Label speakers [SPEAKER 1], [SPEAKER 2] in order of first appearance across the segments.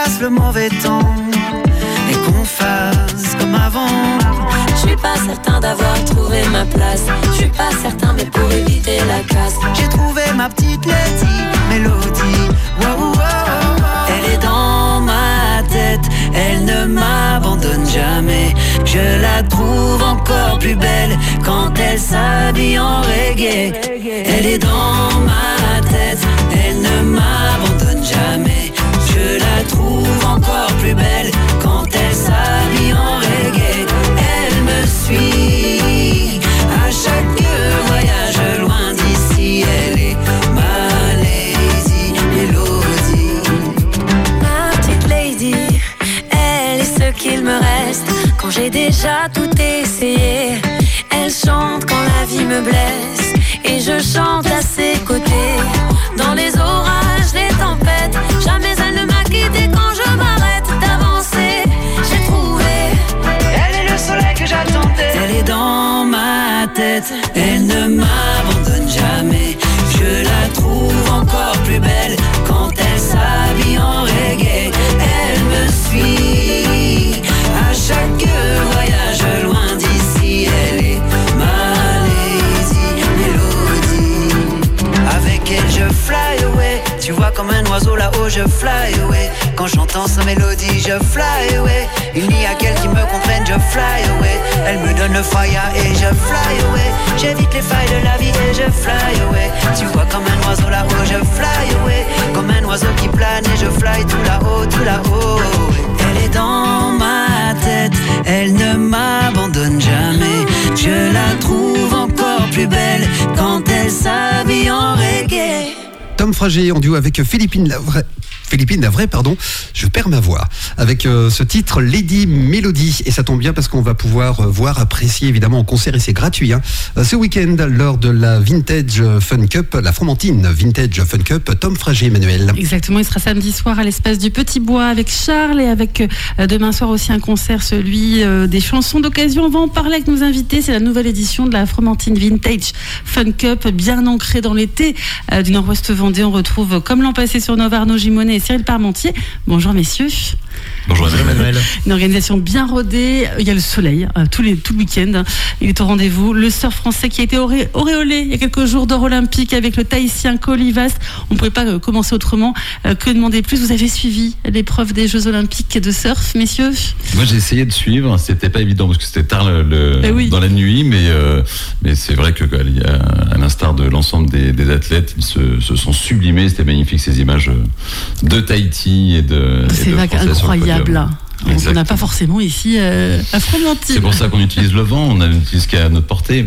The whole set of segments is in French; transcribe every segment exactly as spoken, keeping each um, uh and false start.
[SPEAKER 1] passe le mauvais temps et qu'on fasse comme avant.
[SPEAKER 2] Je suis pas certain d'avoir trouvé ma place. Je suis pas certain, mais pour éviter la casse,
[SPEAKER 1] j'ai trouvé ma petite Lady Mélodie. Wow, wow, wow. Elle est dans ma tête, elle ne m'abandonne jamais. Je la trouve encore plus belle quand elle s'habille en reggae. Elle est dans ma tête, elle ne m'abandonne jamais. Je la trouve encore plus belle quand elle s'habille en reggae. Elle me suit à chaque voyage loin d'ici. Elle est ma Lady Mélodie.
[SPEAKER 2] ma petite lady, elle est ce qu'il me reste quand j'ai déjà tout essayé. Elle chante quand la vie me blesse et je chante à ses côtés. Dans les orages, les tempêtes, jamais elle ne m'a quitté quand je m'arrête d'avancer. J'ai trouvé,
[SPEAKER 1] elle est le soleil que j'attendais. Elle est dans ma tête, elle ne m'abandonne jamais. Je la trouve encore plus belle quand elle s'habille en reggae. Elle me suit à chaque voyage loin d'ici. Elle est ma Lady Mélodie. Avec elle je fly away. Tu vois comme un oiseau là-haut je fly away. Quand j'entends sa mélodie je fly away. Il n'y a qu'elle qui me comprenne, je fly away. Elle me donne le fire et je fly away. J'évite les failles de la vie et je fly away. Tu vois comme un oiseau là-haut je fly away. Comme un oiseau qui plane et je fly tout là-haut, tout là-haut. Elle est dans ma tête, elle ne m'abandonne jamais. Je la trouve encore plus belle quand elle s'habille en reggae.
[SPEAKER 3] Tom Frager en duo avec Philippine Lavray. Philippine Lavray, pardon, je perds ma voix, avec euh, ce titre Lady Melody. Et ça tombe bien parce qu'on va pouvoir euh, voir, apprécier évidemment en concert, et c'est gratuit, hein, euh, ce week-end lors de la Vintage Fun Cup, la Fromentine Vintage Fun Cup, Tom Frager, Emmanuel.
[SPEAKER 4] Exactement, il sera samedi soir à l'espace du Petit Bois avec Charles, et avec euh, demain soir aussi un concert, celui euh, des chansons d'occasion. On va en parler avec nos invités. C'est la nouvelle édition de la Fromentine Vintage Fun Cup, bien ancrée dans l'été euh, du Nord-Ouest Vendée. On retrouve, comme l'an passé sur Nova, Arnaud Gimonet et Cyril Parmentier. Bonjour messieurs.
[SPEAKER 5] Bonjour Emmanuel.
[SPEAKER 4] Une organisation bien rodée. Il y a le soleil euh, tous les, tout le week-end. Il est au rendez-vous. Le surf français qui a été oré, auréolé il y a quelques jours d'or olympique avec le Tahitien Colivas. On ne pourrait pas euh, commencer autrement euh, que demander plus. Vous avez suivi l'épreuve des Jeux olympiques de surf, messieurs?
[SPEAKER 5] Moi j'ai essayé de suivre. C'était pas évident parce que c'était tard le, le,
[SPEAKER 4] eh oui.
[SPEAKER 5] dans la nuit, mais euh, mais c'est vrai que il y a, à l'instar de l'ensemble des, des athlètes, ils se, se sont sublimés. C'était magnifique ces images de Tahiti et de.
[SPEAKER 4] C'est incroyable là.
[SPEAKER 5] Exactement.
[SPEAKER 4] On n'a pas forcément ici euh, à Fromentine.
[SPEAKER 5] C'est pour ça qu'on utilise le vent, on n'utilise qu'à notre portée.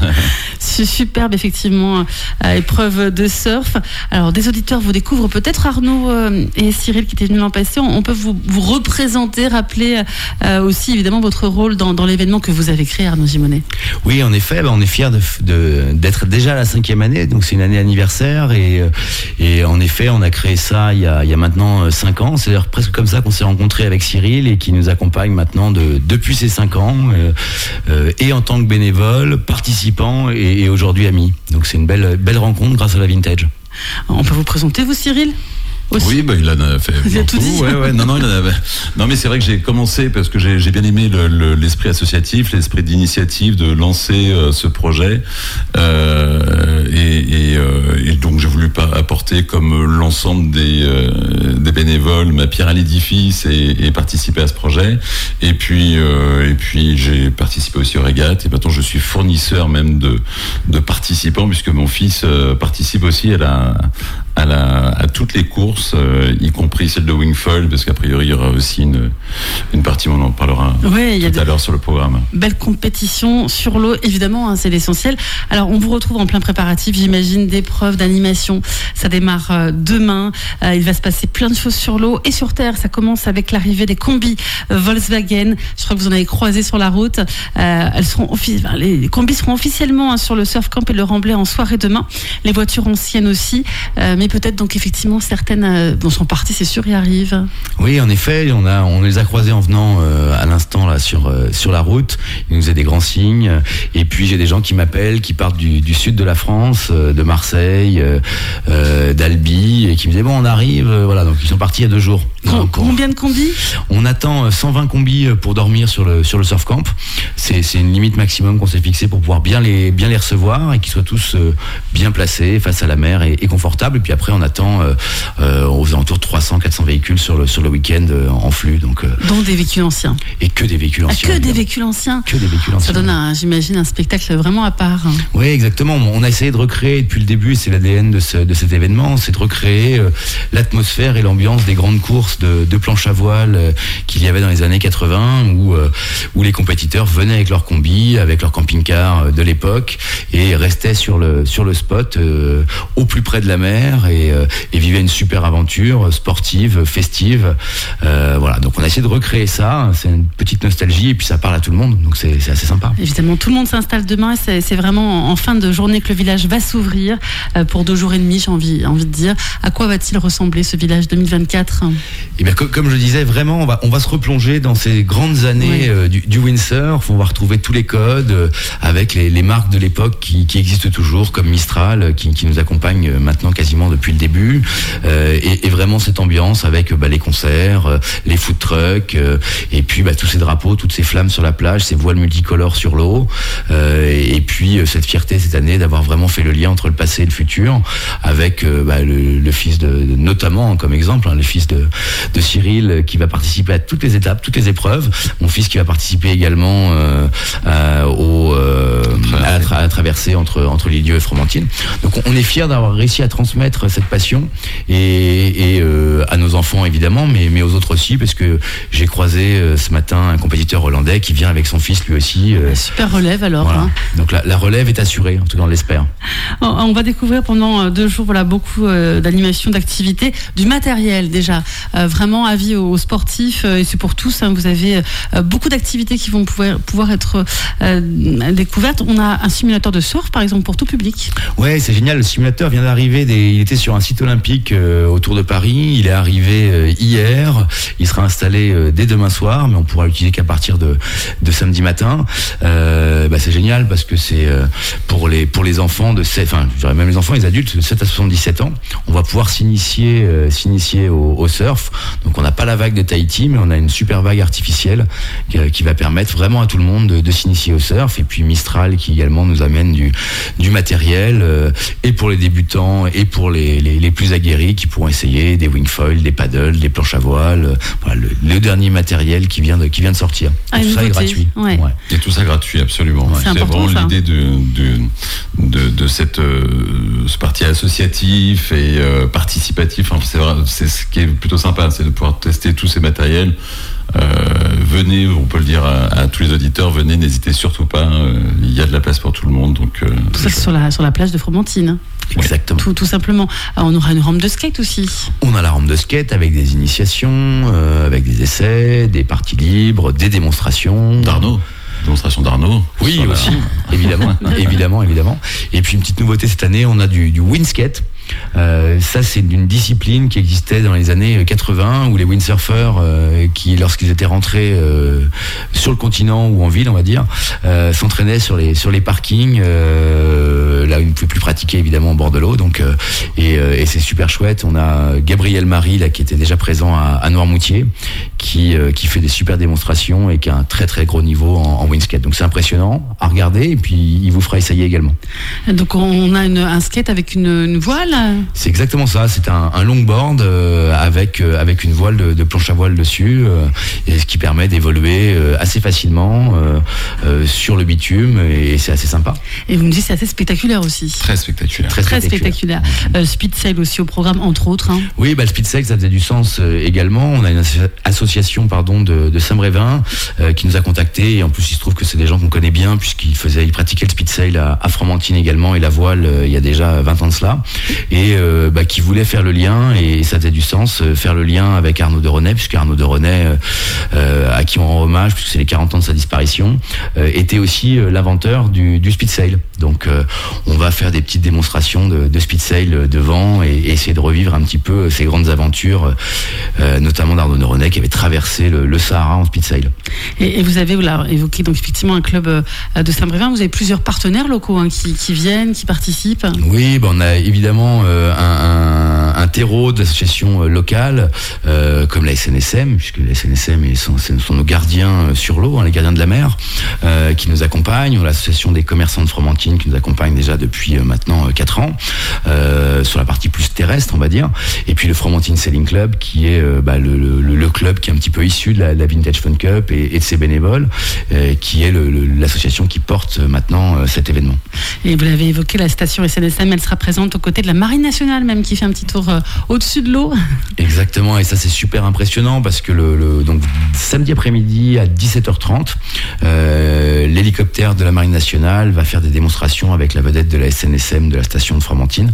[SPEAKER 4] C'est superbe, effectivement, euh, épreuve de surf. Alors, des auditeurs vous découvrent peut-être, Arnaud euh, et Cyril qui étaient venus l'an passé. On, on peut vous, vous représenter, rappeler euh, aussi évidemment votre rôle dans, dans l'événement que vous avez créé, Arnaud Gimonet.
[SPEAKER 6] Oui, en effet, bah, on est fiers de, de, d'être déjà à la cinquième année, donc c'est une année anniversaire, et, et en effet, on a créé ça il y a, il y a maintenant cinq ans. C'est d'ailleurs presque comme ça qu'on s'est rencontrés avec Cyril, et qui nous accompagne maintenant de, depuis ces cinq ans, euh, euh, et en tant que bénévole, participant et, et aujourd'hui ami. Donc c'est une belle, belle rencontre grâce à la Vintage.
[SPEAKER 4] On peut vous présenter, vous, Cyril ? Aussi.
[SPEAKER 5] Oui, bah, il en a fait
[SPEAKER 4] Vous avez tout dit.
[SPEAKER 5] Ouais, ouais, non, non, il en a... non, mais c'est vrai que j'ai commencé parce que j'ai, j'ai bien aimé le, le, l'esprit associatif, l'esprit d'initiative de lancer euh, ce projet, euh, et, et, euh, et donc j'ai voulu pas apporter comme l'ensemble des, euh, des bénévoles ma pierre à l'édifice et, et participer à ce projet. Et puis, euh, et puis j'ai participé aussi aux régates. Et maintenant, je suis fournisseur même de, de participants puisque mon fils euh, participe aussi à la, à la, à toutes les courses. Euh, y compris celle de Wingfoil, parce qu'a priori il y aura aussi une, une partie, on en parlera
[SPEAKER 4] ouais, tout
[SPEAKER 5] y a à l'heure sur le programme.
[SPEAKER 4] Belle compétition sur l'eau, évidemment, hein, c'est l'essentiel. Alors on vous retrouve en plein préparatif, j'imagine, d'épreuves, d'animation. Ça démarre euh, demain, euh, il va se passer plein de choses sur l'eau et sur terre. Ça commence avec l'arrivée des combis euh, Volkswagen. Je crois que vous en avez croisé sur la route. Euh, elles seront offi- enfin, les combis seront officiellement hein, sur le Surf Camp et le Remblai en soirée demain. Les voitures anciennes aussi, euh, mais peut-être donc effectivement finalement certaines euh, bon, sont parties, c'est sûr, et arrivent.
[SPEAKER 6] Oui, en effet, on a, on les a croisés en venant euh, à l'instant là sur euh, sur la route. Ils nous faisaient des grands signes. Et puis j'ai des gens qui m'appellent, qui partent du, du sud de la France, euh, de Marseille, euh, euh, d'Albi, et qui me disaient bon, on arrive. Euh, voilà, donc ils sont partis il y a deux jours.
[SPEAKER 4] Com- combien de combis?
[SPEAKER 6] On attend cent vingt combis pour dormir sur le sur le surf camp. C'est c'est une limite maximum qu'on s'est fixée pour pouvoir bien les bien les recevoir et qu'ils soient tous euh, bien placés face à la mer et, et confortables. Et puis après, on attend euh, euh, aux alentours de trois cents à quatre cents véhicules sur le sur le week-end euh, en flux. Donc euh,
[SPEAKER 4] dont des véhicules anciens.
[SPEAKER 6] Et que des véhicules anciens.
[SPEAKER 4] Ah, que
[SPEAKER 6] évidemment.
[SPEAKER 4] des véhicules anciens.
[SPEAKER 6] Que des véhicules anciens.
[SPEAKER 4] Ça donne, un, j'imagine, un spectacle vraiment à part.
[SPEAKER 6] Oui, exactement. On a essayé de recréer depuis le début, c'est l'A D N de, ce, de cet événement, c'est de recréer euh, l'atmosphère et l'ambiance des grandes courses de, de planche à voile euh, qu'il y avait dans les années quatre-vingts, où, euh, où les compétiteurs venaient avec leur combi, avec leur camping-car euh, de l'époque, et restaient sur le, sur le spot euh, au plus près de la mer et, euh, et vivaient une super aventure sportive, festive. Euh, voilà, donc on a essayé de recréer ça, c'est une petite nostalgie, et puis ça parle à tout le monde, donc c'est, c'est assez sympa.
[SPEAKER 4] Évidemment, tout le monde s'installe demain, et c'est, c'est vraiment en fin de journée que le village va s'ouvrir euh, pour deux jours et demi, j'ai envie, envie de dire. À quoi va-t-il ressembler ce village deux mille vingt-quatre?
[SPEAKER 6] Eh bien, comme je disais, vraiment, on va, on va se replonger dans ces grandes années oui. euh, du, du windsurf. On va retrouver tous les codes euh, avec les, les marques de l'époque qui, qui existent toujours, comme Mistral, euh, qui, qui nous accompagne maintenant quasiment depuis le début. Euh, et, et vraiment cette ambiance avec bah, les concerts, euh, les food trucks, euh, et puis bah, tous ces drapeaux, toutes ces flammes sur la plage, ces voiles multicolores sur l'eau. Euh, et puis euh, cette fierté cette année d'avoir vraiment fait le lien entre le passé et le futur, avec euh, bah, le, le fils de, de notamment comme exemple, hein, le fils de, de Cyril qui va participer à toutes les étapes, toutes les épreuves. Mon fils qui va participer également euh, à, au, euh, à, la tra- à la traversée entre entre Lilieux et Fromentine. Donc on est fiers d'avoir réussi à transmettre cette passion et, et euh, à nos enfants évidemment, mais mais aux autres aussi, parce que j'ai croisé euh, ce matin un compétiteur hollandais qui vient avec son fils lui aussi. Euh,
[SPEAKER 4] Super relève alors.
[SPEAKER 6] Voilà.
[SPEAKER 4] Hein.
[SPEAKER 6] Donc la, la relève est assurée, en tout cas on l'espère.
[SPEAKER 4] On va découvrir pendant deux jours voilà, beaucoup euh, d'animations, d'activités, du matériel déjà, euh, vraiment avis aux, aux sportifs, euh, et c'est pour tous, hein, vous avez euh, beaucoup d'activités qui vont pouvoir, pouvoir être euh, découvertes. On a un simulateur de surf par exemple pour tout public.
[SPEAKER 6] Ouais, c'est génial, le simulateur vient d'arriver, des... il était sur un site olympique euh, autour de Paris, il est arrivé euh, hier, il sera installé euh, dès demain soir, mais on pourra l'utiliser qu'à partir de, de samedi matin. Euh, bah, c'est génial parce que c'est euh, pour les pour les enfants de sept, enfin je dirais même les enfants, les adultes de sept à soixante-dix-sept ans, on va pouvoir s'initier euh, s'initier au, au surf. Donc on n'a pas la vague de Tahiti, mais on a une super vague artificielle qui, qui va permettre vraiment à tout le monde de, de s'initier au surf. Et puis Mistral qui également nous amène du du matériel euh, et pour les débutants et pour les, les les plus aguerris qui pourront essayer des wingfoils, des paddles, des planches à voile. Euh, voilà, le, le dernier matériel qui vient de qui vient de sortir.
[SPEAKER 4] Ah,
[SPEAKER 6] tout ça est gratuit.
[SPEAKER 4] Ouais.
[SPEAKER 6] Ouais.
[SPEAKER 5] Et tout ça gratuit, absolument.
[SPEAKER 4] Ouais. C'est,
[SPEAKER 5] c'est
[SPEAKER 4] important,
[SPEAKER 5] vraiment
[SPEAKER 4] ça.
[SPEAKER 5] l'idée de, de, de, de cette, euh, ce parti associatif et euh, participatif. Enfin, c'est, vrai, c'est ce qui est plutôt sympa, c'est de pouvoir tester tous ces matériels. Euh, venez, on peut le dire à, à tous les auditeurs, venez, n'hésitez surtout pas. Euh, il y a de la place pour tout le monde. Donc, euh,
[SPEAKER 4] tout ça c'est sur la, sur la plage de Fromentine.
[SPEAKER 6] Exactement.
[SPEAKER 4] Tout, tout simplement. Alors, on aura une rampe de skate aussi.
[SPEAKER 6] On a la rampe de skate avec des initiations, euh, avec des essais, des parties libres, des démonstrations.
[SPEAKER 5] D'Arnaud. Démonstration d'Arnaud.
[SPEAKER 6] Oui,
[SPEAKER 5] Voilà.
[SPEAKER 6] aussi, évidemment, évidemment, évidemment. Et puis une petite nouveauté cette année, on a du, du windskate. Euh, ça, c'est une discipline qui existait dans les années quatre-vingts, où les windsurfers, euh, qui, lorsqu'ils étaient rentrés euh, sur le continent ou en ville, on va dire, euh, s'entraînaient sur les sur les parkings. Euh, là, ils ne pouvaient plus pratiquer évidemment au bord de l'eau. Donc, euh, et, euh, et c'est super chouette. On a Gabriel Marie là qui était déjà présent à, à Noirmoutier, qui euh, qui fait des super démonstrations et qui a un très très gros niveau en, en windskate. Donc c'est impressionnant à regarder et puis il vous fera essayer également.
[SPEAKER 4] Donc on a une, un skate avec une, une voile.
[SPEAKER 6] C'est exactement ça. C'est un, un longboard euh, avec euh, avec une voile de, de planche à voile dessus, euh, et ce qui permet d'évoluer euh, assez facilement euh, euh, sur le bitume, et c'est assez sympa.
[SPEAKER 4] Et vous me dites c'est assez spectaculaire aussi.
[SPEAKER 5] Très spectaculaire.
[SPEAKER 6] Très,
[SPEAKER 4] Très
[SPEAKER 6] spectaculaire.
[SPEAKER 4] spectaculaire. Euh, speed sail aussi au programme entre autres. Hein.
[SPEAKER 6] Oui, bah, le speed sail, ça faisait du sens euh, également. On a une asso- association pardon de, de Saint-Brévin euh, qui nous a contactés, et en plus il se trouve que c'est des gens qu'on connaît bien puisqu'ils faisaient, ils pratiquaient le speed sail à, à Fromentine également, et la voile euh, il y a déjà vingt ans de cela. et euh, bah, qui voulait faire le lien, et ça faisait du sens, euh, faire le lien avec Arnaud de René, puisque Arnaud de René, euh, euh, à qui on rend hommage, puisque c'est les quarante ans de sa disparition, euh, était aussi euh, l'inventeur du, du speed sail. Donc euh, on va faire des petites démonstrations de, de speed sail devant, et, et essayer de revivre un petit peu ces grandes aventures, euh, notamment d'Arnaud de René, qui avait traversé le, le Sahara en speed sail.
[SPEAKER 4] Et, et vous avez, vous l'avez évoqué, donc effectivement un club euh, de Saint-Brévin, vous avez plusieurs partenaires locaux hein, qui, qui viennent, qui participent.
[SPEAKER 6] Oui, ben on a évidemment euh, un, un, un terreau d'associations euh, locales, euh, comme la S N S M, puisque la S N S M ils sont, sont nos gardiens sur l'eau, hein, les gardiens de la mer, euh, qui nous accompagnent. On a l'association des commerçants de Fromentine qui nous accompagne déjà depuis euh, maintenant euh, quatre ans, euh, sur la partie plus terrestre, on va dire. Et puis le Fromentine Sailing Club, qui est euh, bah, le, le, le club qui est un petit peu issu de la, la Vintage Fun Cup et, et de ses bénévoles, euh, qui est le, le, l'association qui porte euh, maintenant euh, cet événement.
[SPEAKER 4] Et vous l'avez évoqué, la station S N S M, elle sera présente aux côtés de la Marine nationale, même, qui fait un petit tour euh, au-dessus de l'eau.
[SPEAKER 6] Exactement, et ça c'est super impressionnant parce que le, le donc samedi après-midi à dix-sept heures trente, euh, l'hélicoptère de la Marine nationale va faire des démonstrations avec la vedette de la S N S M de la station de Fromentine,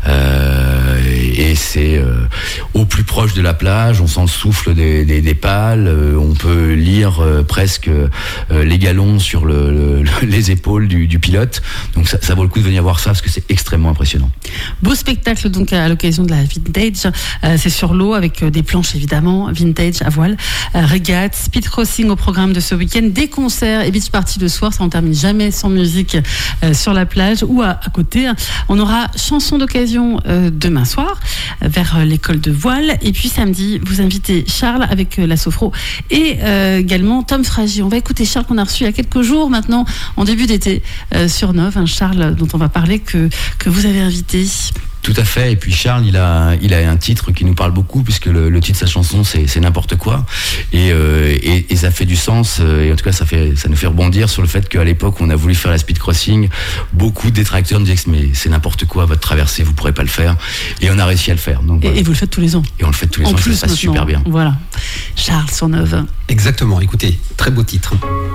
[SPEAKER 6] euh, et, et c'est euh, au plus proche de la plage, on sent le souffle des, des, des pales, euh, on peut lire euh, presque euh, les galons sur le, le, les épaules du, du pilote, donc ça, ça vaut le coup de venir voir ça parce que c'est extrêmement impressionnant.
[SPEAKER 4] Beau spectacle donc à l'occasion de la Vintage, euh, c'est sur l'eau avec euh, des planches évidemment, Vintage à voile, euh, régate, speed crossing au programme de ce week-end, des concerts et beach party de soir, ça on termine jamais sans musique euh, sur la plage ou à, à côté. On aura chanson d'occasion euh, demain soir euh, vers euh, l'école de voile, et puis samedi vous invitez Charles avec euh, la Sophro et euh, également Tom Fragy. On va écouter Charles qu'on a reçu il y a quelques jours maintenant en début d'été euh, sur Nov, un Charles dont on va parler que, que vous avez invité.
[SPEAKER 6] Tout à fait, et puis Charles il a, il a un titre qui nous parle beaucoup puisque le, le titre de sa chanson c'est, c'est N'importe quoi, et, euh, et, et ça fait du sens, et en tout cas ça, fait, ça nous fait rebondir sur le fait qu'à l'époque où on a voulu faire la speed crossing, beaucoup de détracteurs nous disaient mais c'est n'importe quoi votre traversée, vous pourrez pas le faire, et on a réussi à le faire. Donc,
[SPEAKER 4] et,
[SPEAKER 6] voilà.
[SPEAKER 4] et vous le faites tous les ans.
[SPEAKER 6] Et on le fait tous les
[SPEAKER 4] en
[SPEAKER 6] ans,
[SPEAKER 4] plus,
[SPEAKER 6] ça se passe super bien.
[SPEAKER 4] Voilà, Charles sur Nov.
[SPEAKER 3] Exactement, écoutez, très beau titre.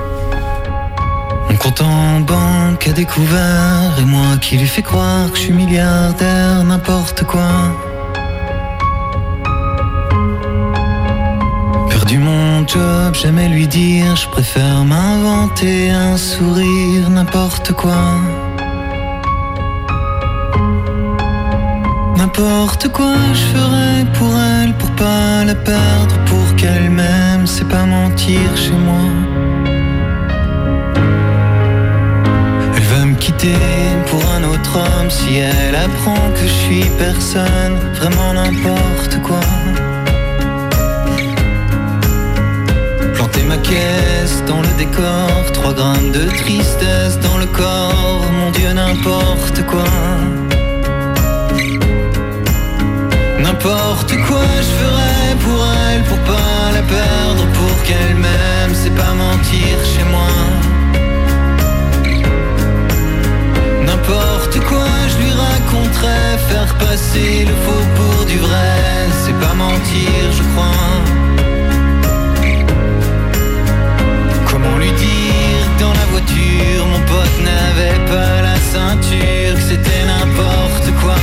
[SPEAKER 7] Mon compte en banque a découvert, et moi qui lui fais croire que je suis milliardaire, n'importe quoi. Perdu mon job, jamais lui dire, je préfère m'inventer un sourire, n'importe quoi. N'importe quoi je ferais pour elle, pour pas la perdre, pour qu'elle m'aime, c'est pas mentir chez moi. Me quitter pour un autre homme si elle apprend que je suis personne, vraiment n'importe quoi. Planter ma caisse dans le décor, trois grammes de tristesse dans le corps, mon Dieu n'importe quoi. N'importe quoi je ferais pour elle, pour pas la perdre, pour qu'elle m'aime, c'est pas mentir chez moi. N'importe quoi je lui raconterais, faire passer le faux pour du vrai, c'est pas mentir je crois. Comment lui dire que dans la voiture mon pote n'avait pas la ceinture, que c'était n'importe quoi.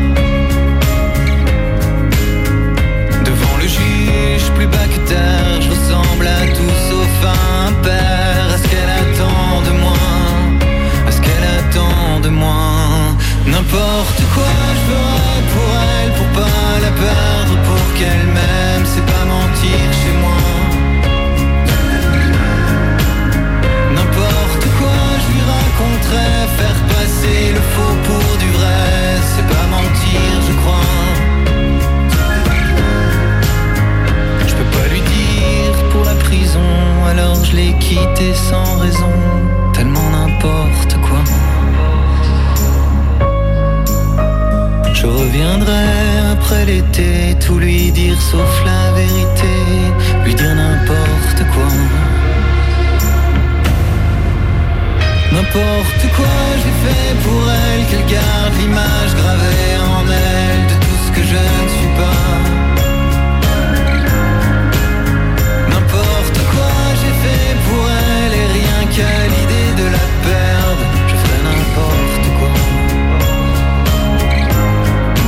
[SPEAKER 7] Devant le juge plus bas que terre, je ressemble à tout sauf un père. À ce qu'elle attend de moi, à ce qu'elle attend de moi. N'importe quoi je ferais pour elle, pour pas la perdre, pour qu'elle m'aime, c'est pas mentir chez moi. N'importe quoi je lui raconterais, faire passer le faux pour du vrai, c'est pas mentir je crois. Je peux pas lui dire pour la prison, alors je l'ai quitté sans raison, tellement n'importe quoi. Je reviendrai après l'été, tout lui dire sauf la vérité, lui dire n'importe quoi. N'importe quoi j'ai fait pour elle, qu'elle garde l'image gravée en elle de tout ce que je ne suis pas. N'importe quoi j'ai fait pour elle, et rien qu'à l'idée de la perdre, je ferais n'importe quoi.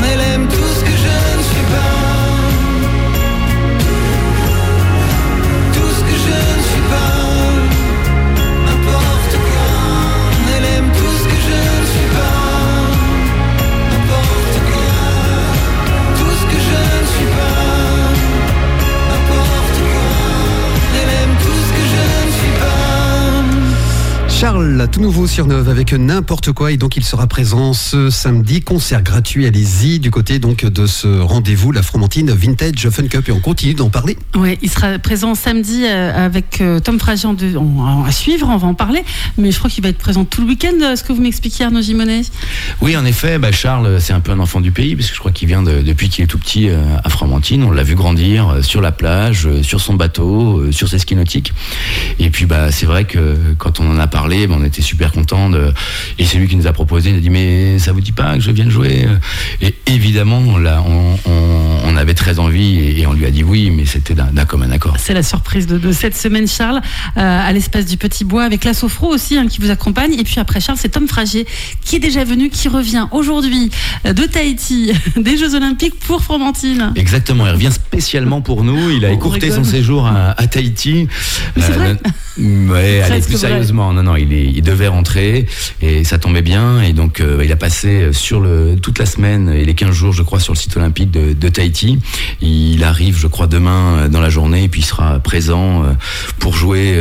[SPEAKER 3] Charles, tout nouveau sur Neuve avec N'importe quoi, et donc il sera présent ce samedi, concert gratuit, allez-y, du côté donc de ce rendez-vous, la Fromentine Vintage Fun Cup, et on continue d'en parler.
[SPEAKER 4] Oui, il sera présent samedi avec Tom Fragier en deux, on, à suivre, on va en parler, mais je crois qu'il va être présent tout le week-end, ce que vous m'expliquiez, Arnaud Gimonet.
[SPEAKER 6] Oui, en effet, bah Charles, c'est un peu un enfant du pays, parce que je crois qu'il vient de, depuis qu'il est tout petit à Fromentine, on l'a vu grandir sur la plage, sur son bateau, sur ses skis nautiques, et puis bah c'est vrai que quand on en a parlé, bah, on était super contents de... et c'est lui qui nous a proposé, il a dit mais ça vous dit pas que je vienne jouer? Et évidemment on, l'a, on, on, on avait très envie et, et on lui a dit oui, mais c'était d'un, d'un commun accord.
[SPEAKER 4] C'est la surprise de, de cette semaine, Charles, euh, à l'espace du Petit Bois, avec la Sofro aussi hein, qui vous accompagne, et puis après Charles, c'est Tom Fragier qui est déjà venu, qui revient aujourd'hui euh, de Tahiti, des Jeux Olympiques pour Fromentine.
[SPEAKER 6] Exactement, il revient spécialement pour nous, il a écourté son séjour à, à Tahiti.
[SPEAKER 4] Mais c'est vrai.
[SPEAKER 6] Euh, ouais, allez, plus sérieusement, non, non, il, est, il devait rentrer et ça tombait bien, et donc euh, il a passé sur le, toute la semaine et les quinze jours, je crois, sur le site olympique de, de Tahiti. Il arrive, je crois, demain dans la journée, et puis il sera présent euh, pour jouer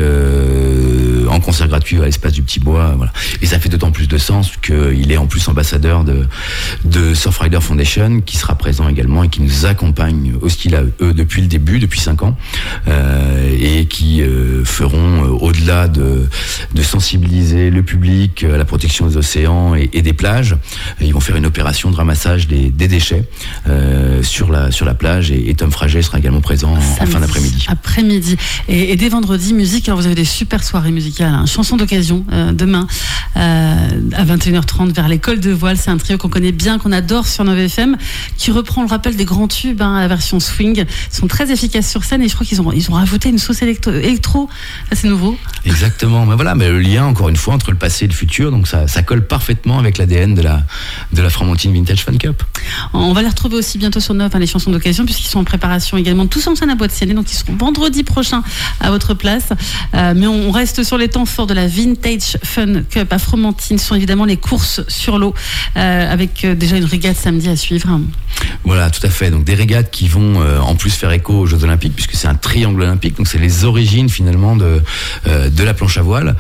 [SPEAKER 6] euh, en concert gratuit à l'espace du Petit Bois, voilà. Et ça fait d'autant plus de sens qu'il est en plus ambassadeur de, de Surfrider Foundation, qui sera présent également et qui nous accompagne au style à eux depuis le début, depuis cinq ans, euh, et qui euh, feront, euh, au-delà de, de sensibiliser le public à la protection des océans et, et des plages, ils vont faire une opération de ramassage des, des déchets euh, sur, la, sur la plage, et, et Tom Fragier sera également présent en, en fin d'après-midi.
[SPEAKER 4] Après-midi. Et, et dès vendredi, musique, alors vous avez des super soirées musicales, hein. Chanson d'occasion, euh, demain euh, à vingt et une heures trente vers l'école de voile, c'est un trio qu'on connaît bien, qu'on adore sur Neuve F M, qui reprend le rappel des grands tubes, hein, la version swing. Ils sont très efficaces sur scène, et je crois qu'ils ont, ils ont rajouté une sauce électro, électro, ça c'est nouveau.
[SPEAKER 6] Exactement, mais voilà, mais le lien encore une fois entre le passé et le futur, donc ça, ça colle parfaitement avec l'A D N de la, de la Fromentine Vintage Fun Cup.
[SPEAKER 4] On va les retrouver aussi bientôt sur Neuve, hein, les chansons d'occasion, puisqu'ils sont en préparation également, tous en scène à Boîte-Ciel, donc ils seront vendredi prochain à votre place. Euh, mais on reste sur les temps forts de la Vintage Fun Cup à Fromentine. Ce sont évidemment les courses sur l'eau, euh, avec euh, déjà une régate samedi à suivre.
[SPEAKER 6] Voilà, tout à fait. Donc des régates qui vont euh, en plus faire écho aux Jeux Olympiques, puisque c'est un triangle olympique, donc c'est les origines finalement de, euh, de la planche à voile.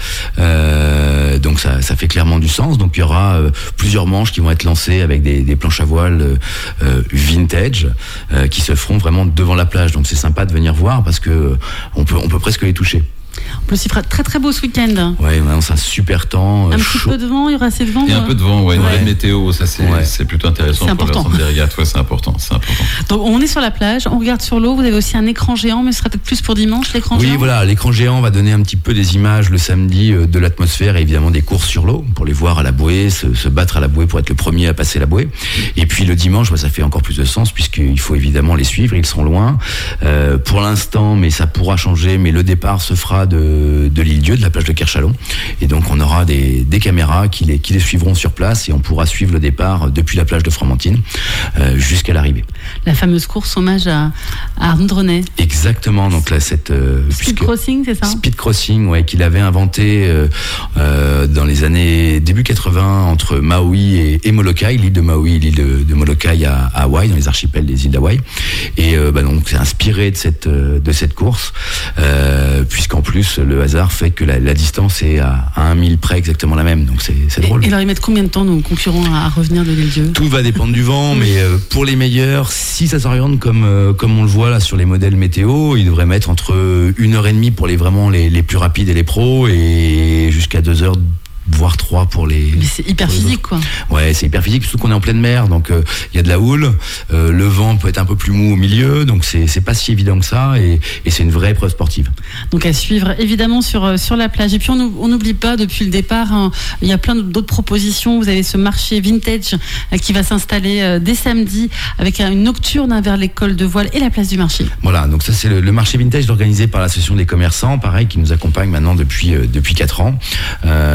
[SPEAKER 6] Euh, donc ça, ça fait clairement du sens. Donc il y aura euh, plusieurs manches qui vont être lancées avec des, des planches à voile euh, vintage euh, qui se feront vraiment devant la plage. Donc c'est sympa de venir voir, parce que euh, on peut, on peut presque les toucher.
[SPEAKER 4] En plus, il fera très très beau ce week-end.
[SPEAKER 6] Ouais, on annonce un super temps.
[SPEAKER 4] Un
[SPEAKER 6] chaud.
[SPEAKER 4] petit peu de vent, il y aura assez de vent.
[SPEAKER 5] Il y a un peu de vent, ouais, une
[SPEAKER 4] ouais.
[SPEAKER 5] vraie météo, ça c'est,
[SPEAKER 6] ouais.
[SPEAKER 5] c'est plutôt intéressant
[SPEAKER 4] c'est
[SPEAKER 5] pour
[SPEAKER 4] important.
[SPEAKER 5] l'ensemble des régates. Ouais, c'est important, c'est important.
[SPEAKER 4] Donc on est sur la plage, on regarde sur l'eau. Vous avez aussi un écran géant, mais ce sera peut-être plus pour dimanche, l'écran
[SPEAKER 6] oui,
[SPEAKER 4] géant.
[SPEAKER 6] Oui, voilà, l'écran géant va donner un petit peu des images le samedi de l'atmosphère et évidemment des courses sur l'eau, pour les voir à la bouée, se, se battre à la bouée pour être le premier à passer la bouée. Et puis le dimanche, bah, ça fait encore plus de sens, puisqu'il faut évidemment les suivre, ils sont loin. Euh, pour l'instant, mais ça pourra changer, mais le départ se fera de, de l'île Dieu, de la plage de Kerchalon, et donc on aura des, des caméras qui les, qui les suivront sur place, et on pourra suivre le départ depuis la plage de Fromentine euh, jusqu'à l'arrivée.
[SPEAKER 4] La fameuse course hommage à, à Arnaud Drenet.
[SPEAKER 6] Exactement, donc là cette euh,
[SPEAKER 4] Speed Crossing, c'est ça?
[SPEAKER 6] Speed Crossing, ouais, qu'il avait inventé euh, euh, dans les années début quatre-vingts entre Maui et, et Molokai, l'île de Maui et l'île de, de Molokai à, à Hawaï, dans les archipels des îles d'Hawaï, et euh, bah, donc c'est inspiré de cette euh, de cette course, euh, puisqu'en plus le hasard fait que la, la distance est à, à un mille près exactement la même, donc c'est, c'est drôle.
[SPEAKER 4] Et, et alors ils mettent combien de temps nos concurrents à, à revenir de l'île Dieu?
[SPEAKER 6] Tout va dépendre du vent, mais euh, pour les meilleurs, si ça s'oriente comme euh, comme on le voit là sur les modèles météo, ils devraient mettre entre une heure et demie pour les vraiment les, les plus rapides et les pros, et jusqu'à deux heures voire trois pour les...
[SPEAKER 4] Mais c'est hyper physique, quoi.
[SPEAKER 6] Ouais, c'est hyper physique, surtout qu'on est en pleine mer, donc il euh, y a de la houle, euh, le vent peut être un peu plus mou au milieu, donc c'est, c'est pas si évident que ça, et, et c'est une vraie épreuve sportive.
[SPEAKER 4] Donc à suivre, évidemment, sur, sur la plage. Et puis on n'oublie pas, depuis le départ, hein, il y a plein d'autres propositions. Vous avez ce marché vintage euh, qui va s'installer euh, dès samedi, avec une nocturne hein, vers l'école de voile et la place du marché.
[SPEAKER 6] Voilà, donc ça c'est le, le marché vintage organisé par l'association des commerçants, pareil, qui nous accompagne maintenant depuis, euh, depuis quatre ans. Euh,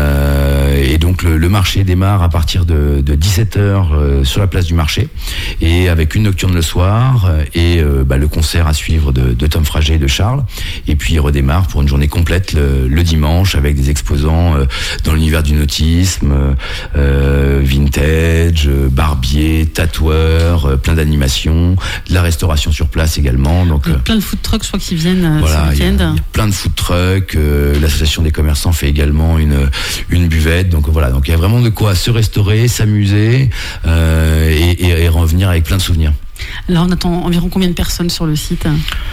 [SPEAKER 6] Euh, et donc le, le marché démarre à partir de, de dix-sept heures euh, sur la place du marché, et avec une nocturne le soir euh, et euh, bah, le concert à suivre de, de Tom Frager et de Charles. Et puis il redémarre pour une journée complète le, le dimanche avec des exposants euh, dans l'univers du nautisme, euh, vintage, euh, barbier, tatoueur, euh, plein d'animations, de la restauration sur place également. Donc
[SPEAKER 4] euh, plein de food trucks, je crois, qui viennent euh,
[SPEAKER 6] voilà,
[SPEAKER 4] ce week-end.
[SPEAKER 6] Il y, a, il y a plein de food trucks. Euh, l'association des commerçants fait également une une buvette. Donc voilà, donc il y a vraiment de quoi se restaurer, s'amuser euh, et, et, et revenir avec plein de souvenirs.
[SPEAKER 4] Alors on attend environ combien de personnes sur le site ?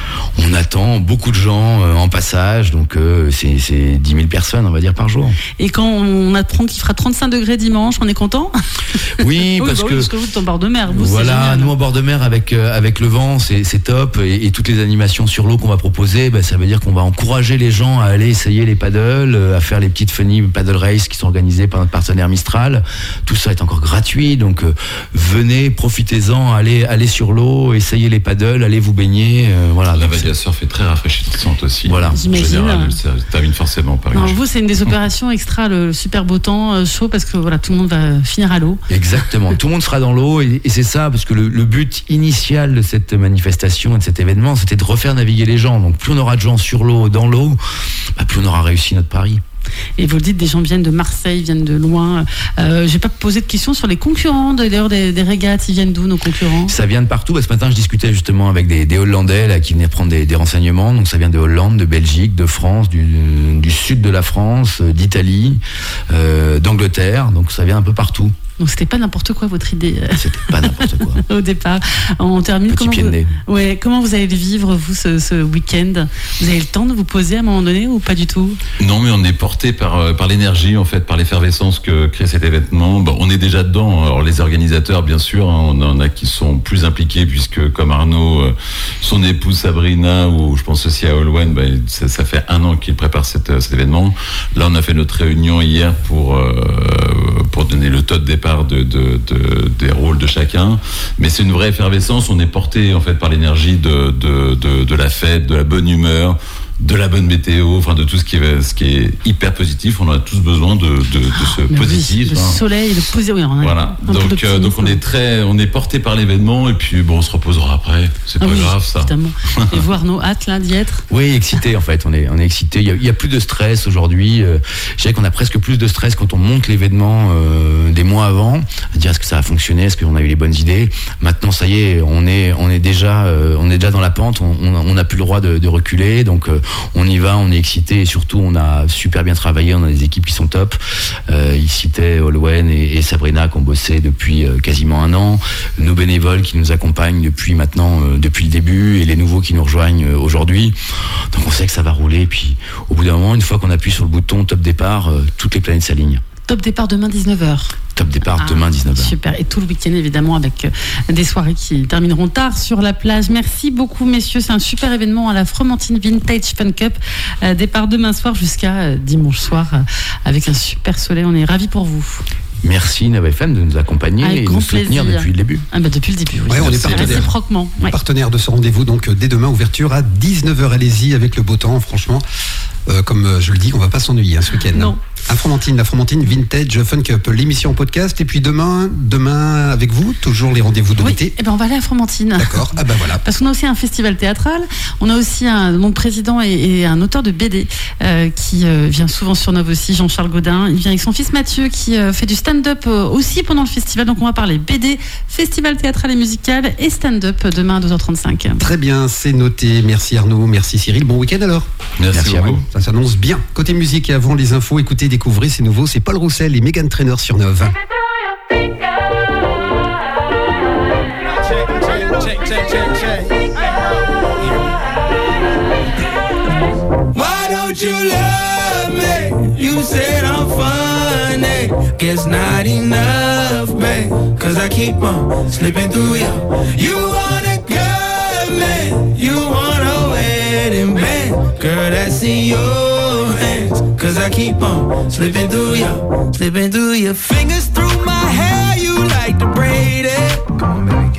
[SPEAKER 6] On attend beaucoup de gens euh, en passage, donc euh, c'est, c'est dix mille personnes, on va dire, par jour.
[SPEAKER 4] Et quand on apprend qu'il fera trente-cinq degrés dimanche, on est content ?
[SPEAKER 6] Oui,
[SPEAKER 4] oui,
[SPEAKER 6] parce
[SPEAKER 4] bah
[SPEAKER 6] que...
[SPEAKER 4] Oui, parce que vous êtes en bord de mer, vous,
[SPEAKER 6] voilà,
[SPEAKER 4] c'est génial.
[SPEAKER 6] Nous en bord de mer avec, euh, avec le vent, c'est, c'est top, et, et toutes les animations sur l'eau qu'on va proposer, bah, ça veut dire qu'on va encourager les gens à aller essayer les paddles, euh, à faire les petites funny paddle races qui sont organisées par notre partenaire Mistral. Tout ça est encore gratuit, donc euh, venez, profitez-en, allez, allez sur l'eau, essayez les paddles, allez vous baigner. Euh, voilà,
[SPEAKER 5] la vague à surf est très rafraîchissante aussi.
[SPEAKER 6] Voilà.
[SPEAKER 5] En général, ça termine forcément par
[SPEAKER 4] non, vous, c'est une des opérations extra, le super beau temps, euh, chaud, parce que voilà, tout le monde va finir à l'eau.
[SPEAKER 6] Exactement, tout le monde sera dans l'eau, et, et c'est ça, parce que le, le but initial de cette manifestation et de cet événement, c'était de refaire naviguer les gens. Donc plus on aura de gens sur l'eau, dans l'eau, bah, plus on aura réussi notre pari.
[SPEAKER 4] Et vous le dites, des gens viennent de Marseille, viennent de loin. Euh, je n'ai pas posé de questions sur les concurrents, d'ailleurs, des, des régates. Ils viennent d'où, nos concurrents ?
[SPEAKER 6] Ça vient de partout. Ce matin, je discutais justement avec des, des Hollandais là, qui venaient prendre des, des renseignements. Donc ça vient de Hollande, de Belgique, de France, du, du sud de la France, d'Italie, euh, d'Angleterre. Donc ça vient un peu partout.
[SPEAKER 4] Donc c'était pas n'importe quoi votre idée.
[SPEAKER 6] C'était pas n'importe quoi.
[SPEAKER 4] Au départ. On termine.
[SPEAKER 6] Petit
[SPEAKER 4] Comment
[SPEAKER 6] pied
[SPEAKER 4] vous...
[SPEAKER 6] de nez.
[SPEAKER 4] Ouais, comment vous allez le vivre, vous, ce, ce week-end ? Vous avez le temps de vous poser à un moment donné ou pas du tout ?
[SPEAKER 5] Non, mais on est porté par, par l'énergie, en fait, par l'effervescence que crée cet événement. Bon, on est déjà dedans. Alors les organisateurs, bien sûr, hein, on en a qui sont plus impliqués, puisque comme Arnaud, euh, son épouse Sabrina, ou je pense aussi à Olwen, ben, ça, ça fait un an qu'il prépare cette, cet événement. Là, on a fait notre réunion hier pour, euh, pour donner le taux de départ de, de, de, des rôles de chacun. Mais c'est une vraie effervescence. On est porté, en fait, par l'énergie de, de, de, de la fête, de la bonne humeur, de la bonne météo, enfin de tout ce qui est, ce qui est hyper positif. On a tous besoin de, de, de ce
[SPEAKER 4] Mais
[SPEAKER 5] positif.
[SPEAKER 4] Oui, le
[SPEAKER 5] hein.
[SPEAKER 4] soleil, le positif. Oui,
[SPEAKER 5] voilà. Donc, euh, donc on est très, on est porté par l'événement, et puis bon, on se reposera après. C'est
[SPEAKER 4] ah
[SPEAKER 5] pas
[SPEAKER 4] oui,
[SPEAKER 5] grave, ça.
[SPEAKER 4] Évidemment. Et vous, Arnaud, hâte là d'y être ?
[SPEAKER 6] Oui, excité en fait. On est, on est excité. Il y a, il y a plus de stress aujourd'hui. Euh, je dirais qu'on a presque plus de stress quand on monte l'événement euh, des mois avant, à dire est-ce que ça a fonctionné, est-ce qu'on a eu les bonnes idées. Maintenant, ça y est, on est, on est déjà, euh, on est déjà dans la pente. On, on n'a plus le droit de, de reculer. Donc, euh, on y va. On est excité, et surtout on a super bien travaillé, on a des équipes qui sont top. Euh, il citait Olwen et, et Sabrina qui ont bossé depuis euh, quasiment un an, nos bénévoles qui nous accompagnent depuis maintenant, euh, depuis le début, et les nouveaux qui nous rejoignent euh, aujourd'hui. Donc on sait que ça va rouler, et puis au bout d'un moment, une fois qu'on appuie sur le bouton top départ, euh, toutes les planètes s'alignent.
[SPEAKER 4] Top départ demain dix-neuf heures.
[SPEAKER 6] Top départ
[SPEAKER 4] ah,
[SPEAKER 6] demain dix-neuf heures.
[SPEAKER 4] Super, et tout le week-end évidemment avec euh, des soirées qui termineront tard sur la plage. Merci beaucoup messieurs, c'est un super événement à la Fromentine Vintage Fun Cup. Euh, départ demain soir jusqu'à euh, dimanche soir euh, avec un super soleil, on est ravis pour vous.
[SPEAKER 6] Merci Nova F M de nous accompagner
[SPEAKER 4] avec
[SPEAKER 6] et de nous soutenir
[SPEAKER 4] plaisir.
[SPEAKER 6] depuis le début.
[SPEAKER 4] Ah bah depuis le début, oui.
[SPEAKER 3] Ouais, on est partenaire.
[SPEAKER 4] Réciproquement. Ouais.
[SPEAKER 3] Partenaire de ce rendez-vous, donc dès demain, ouverture à dix-neuf heures. Allez-y avec le beau temps, franchement. Euh, comme euh, je le dis, on va pas s'ennuyer hein, ce week-end.
[SPEAKER 4] Non.
[SPEAKER 3] À Fromentine, la Fromentine Vintage Fun Cup, l'émission en podcast. Et puis demain, demain avec vous, toujours les rendez-vous de
[SPEAKER 4] Oui,
[SPEAKER 3] l'été.
[SPEAKER 4] et ben on va aller à Fromentine.
[SPEAKER 3] D'accord. Ah ben voilà.
[SPEAKER 4] Parce qu'on a aussi un festival théâtral. On a aussi un, mon président et, et un auteur de B D euh, qui euh, vient souvent sur Nov aussi, Jean-Charles Gaudin. Il vient avec son fils Mathieu qui euh, fait du stand-up euh, aussi pendant le festival. Donc on va parler B D, festival théâtral et musical et stand-up demain à douze heures trente-cinq.
[SPEAKER 3] Très bien, c'est noté. Merci Arnaud, merci Cyril. Bon week-end alors.
[SPEAKER 5] Merci,
[SPEAKER 6] Merci
[SPEAKER 5] beaucoup.
[SPEAKER 6] à vous.
[SPEAKER 3] Ça s'annonce bien. Côté musique et avant les infos, écoutez, découvrez, c'est nouveau. C'est Paul Roussel et Meghan Trainor sur Nov.
[SPEAKER 8] Why don't you love me? You said I'm funny. Guess not enough, babe. Cause I keep on slipping through you. You wanna girl, man. You want a wedding band. Girl, that's in your hands. Cause I keep on slipping through you. Slipping through your fingers through my hair. You like to braid it. Come on, baby.